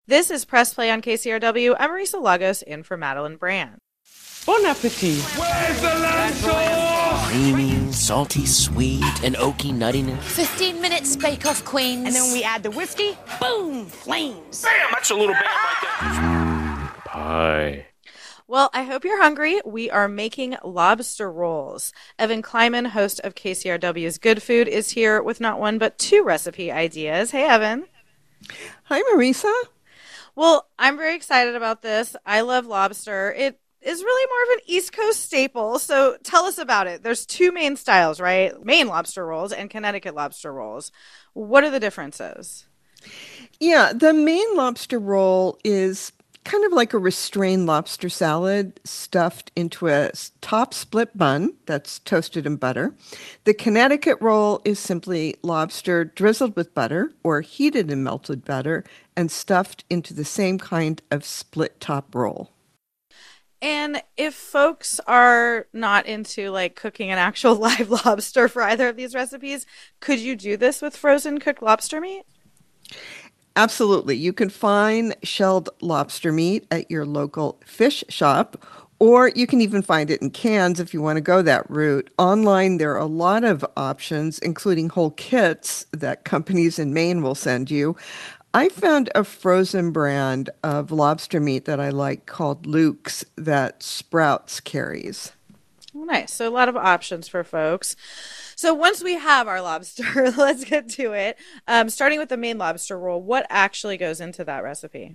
This is Press Play on KCRW. I'm Marisa Lagos in for Madeline Brand. Bon appetit. Where's the lamb sauce? Creamy, salty, sweet, and oaky nuttiness. 15 minutes bake-off, queens. And then when we add the whiskey, boom, flames. Damn, that's a little bad right there. Pie. Well, I hope you're hungry. We are making lobster rolls. Evan Kleiman, host of KCRW's Good Food, is here with not one but two recipe ideas. Hey, Evan. Hi, Marisa. Well, I'm very excited about this. I love lobster. It is really more of an East Coast staple. So tell us about it. There's two main styles, right? Maine lobster rolls and Connecticut lobster rolls. What are the differences? Yeah, the Maine lobster roll is kind of like a restrained lobster salad stuffed into a top split bun that's toasted in butter. The Connecticut roll is simply lobster drizzled with butter or heated in melted butter and stuffed into the same kind of split top roll. And if folks are not into like cooking an actual live lobster for either of these recipes, could you do this with frozen cooked lobster meat? Absolutely. You can find shelled lobster meat at your local fish shop, or you can even find it in cans if you want to go that route. Online, there are a lot of options, including whole kits that companies in Maine will send you. I found a frozen brand of lobster meat that I like called Luke's that Sprouts carries. Oh, nice. So a lot of options for folks. So once we have our lobster, let's get to it. Starting with the Maine lobster roll, what actually goes into that recipe?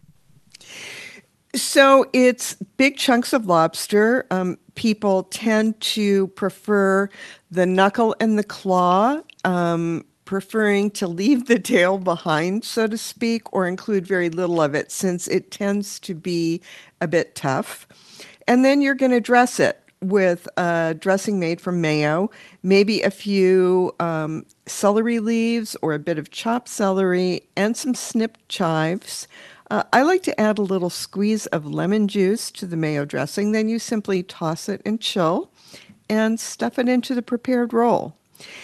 So it's big chunks of lobster. People tend to prefer the knuckle and the claw, preferring to leave the tail behind, so to speak, or include very little of it since it tends to be a bit tough. And then you're going to dress it with a dressing made from mayo, maybe a few celery leaves or a bit of chopped celery and some snipped chives. I like to add a little squeeze of lemon juice to the mayo dressing. Then you simply toss it and chill and stuff it into the prepared roll.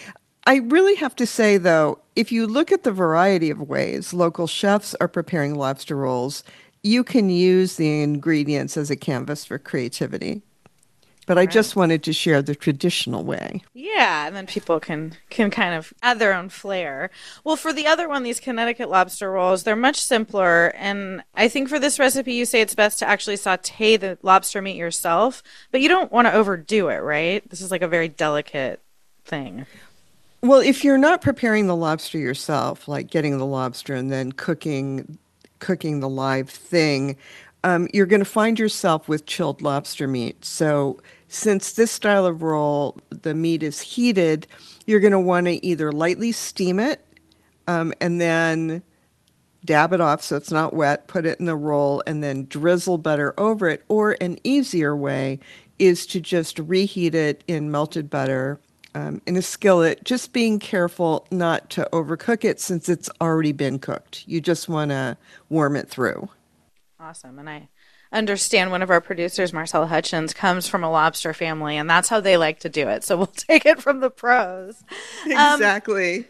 I really have to say, though, if you look at the variety of ways local chefs are preparing lobster rolls, you can use the ingredients as a canvas for creativity. But I just wanted to share the traditional way. Yeah, and then people can kind of add their own flair. Well, for the other one, these Connecticut lobster rolls, they're much simpler. And I think for this recipe, you say it's best to actually saute the lobster meat yourself. But you don't want to overdo it, right? This is like a very delicate thing. Well, if you're not preparing the lobster yourself, like getting the lobster and then cooking the live thing, you're going to find yourself with chilled lobster meat. So since this style of roll, the meat is heated, you're going to want to either lightly steam it and then dab it off so it's not wet, put it in the roll, and then drizzle butter over it. Or an easier way is to just reheat it in melted butter in a skillet, just being careful not to overcook it since it's already been cooked. You just want to warm it through. Awesome. And I understand one of our producers, Marcella Hutchins, comes from a lobster family, and that's how they like to do it. So we'll take it from the pros. Exactly.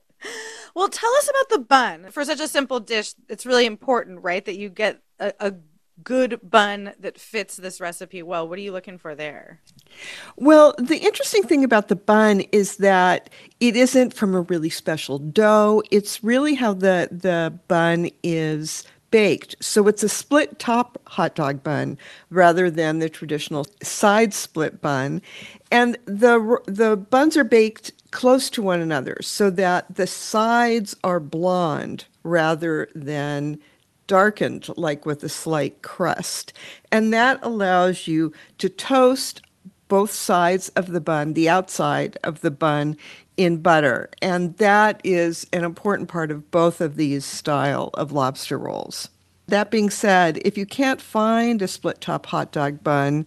Well, tell us about the bun. For such a simple dish, it's really important, right, that you get a good bun that fits this recipe well. What are you looking for there? Well, the interesting thing about the bun is that it isn't from a really special dough. It's really how the bun is baked. So it's a split top hot dog bun rather than the traditional side split bun. And the buns are baked close to one another so that the sides are blonde rather than darkened, like with a slight crust. And that allows you to toast both sides of the bun, the outside of the bun, in butter. And that is an important part of both of these style of lobster rolls. That being said, if you can't find a split top hot dog bun,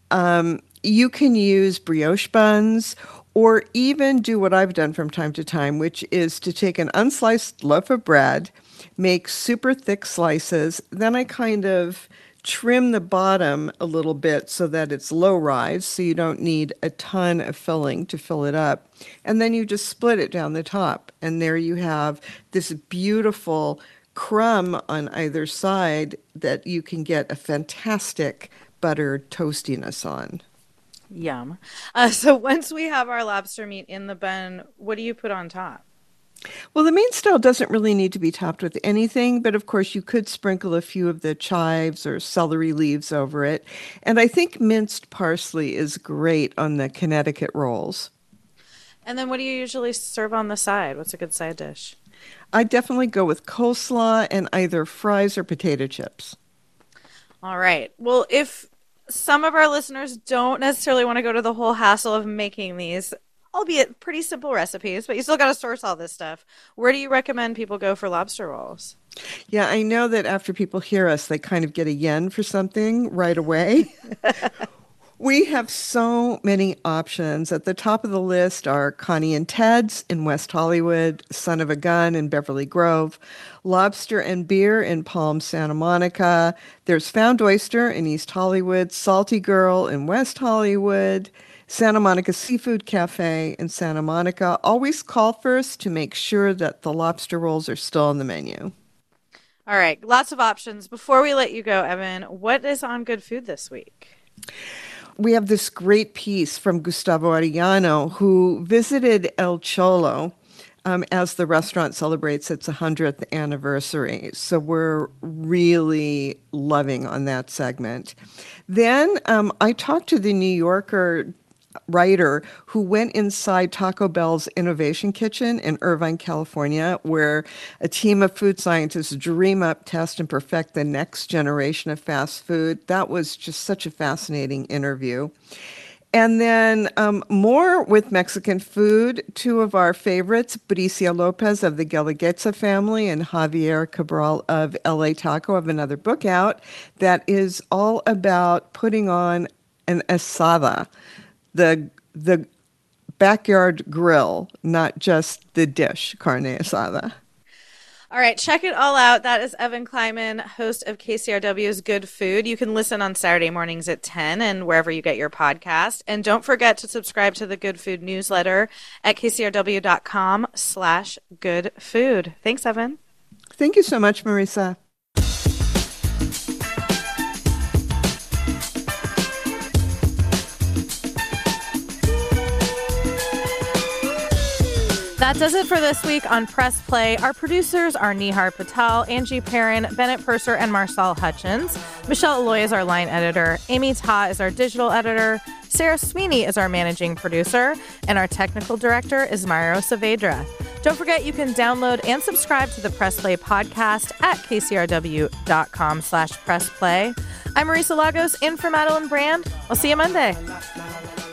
you can use brioche buns or even do what I've done from time to time, which is to take an unsliced loaf of bread, make super thick slices, then I kind of trim the bottom a little bit so that it's low rise, so you don't need a ton of filling to fill it up. And then you just split it down the top. And there you have this beautiful crumb on either side that you can get a fantastic buttered toastiness on. Yum. So once we have our lobster meat in the bun, what do you put on top? Well, the main style doesn't really need to be topped with anything, but of course you could sprinkle a few of the chives or celery leaves over it. And I think minced parsley is great on the Connecticut rolls. And then what do you usually serve on the side? What's a good side dish? I definitely go with coleslaw and either fries or potato chips. All right. Well, if some of our listeners don't necessarily want to go to the whole hassle of making these, albeit pretty simple recipes, but you still got to source all this stuff, where do you recommend people go for lobster rolls? Yeah, I know that after people hear us, they kind of get a yen for something right away. We have so many options. At the top of the list are Connie and Ted's in West Hollywood, Son of a Gun in Beverly Grove, Lobster and Beer in Palm, Santa Monica. There's Found Oyster in East Hollywood, Salty Girl in West Hollywood, Santa Monica Seafood Cafe in Santa Monica. Always call first to make sure that the lobster rolls are still on the menu. All right, lots of options. Before we let you go, Evan, what is on Good Food this week? We have this great piece from Gustavo Arellano, who visited El Cholo as the restaurant celebrates its 100th anniversary. So we're really loving on that segment. Then I talked to the New Yorker writer who went inside Taco Bell's Innovation Kitchen in Irvine, California, where a team of food scientists dream up, test, and perfect the next generation of fast food. That was just such a fascinating interview. And then more with Mexican food, two of our favorites, Bricia Lopez of the Guelaguetza family and Javier Cabral of LA Taco, have another book out that is all about putting on an asada, the backyard grill, not just the dish, carne asada. All right, check it all out. That is Evan Kleiman, host of KCRW's Good Food. You can listen on Saturday mornings at 10 and wherever you get your podcast. And don't forget to subscribe to the Good Food newsletter at kcrw.com/goodfood. Thanks, Evan. Thank you so much, Marisa. That does it for this week on Press Play. Our producers are Nihar Patel, Angie Perrin, Bennett Purser, and Marcel Hutchins. Michelle Alloy is our line editor. Amy Ta is our digital editor. Sarah Sweeney is our managing producer. And our technical director is Mario Saavedra. Don't forget you can download and subscribe to the Press Play podcast at kcrw.com/pressplay. I'm Marisa Lagos in for Madeline Brand. I'll see you Monday.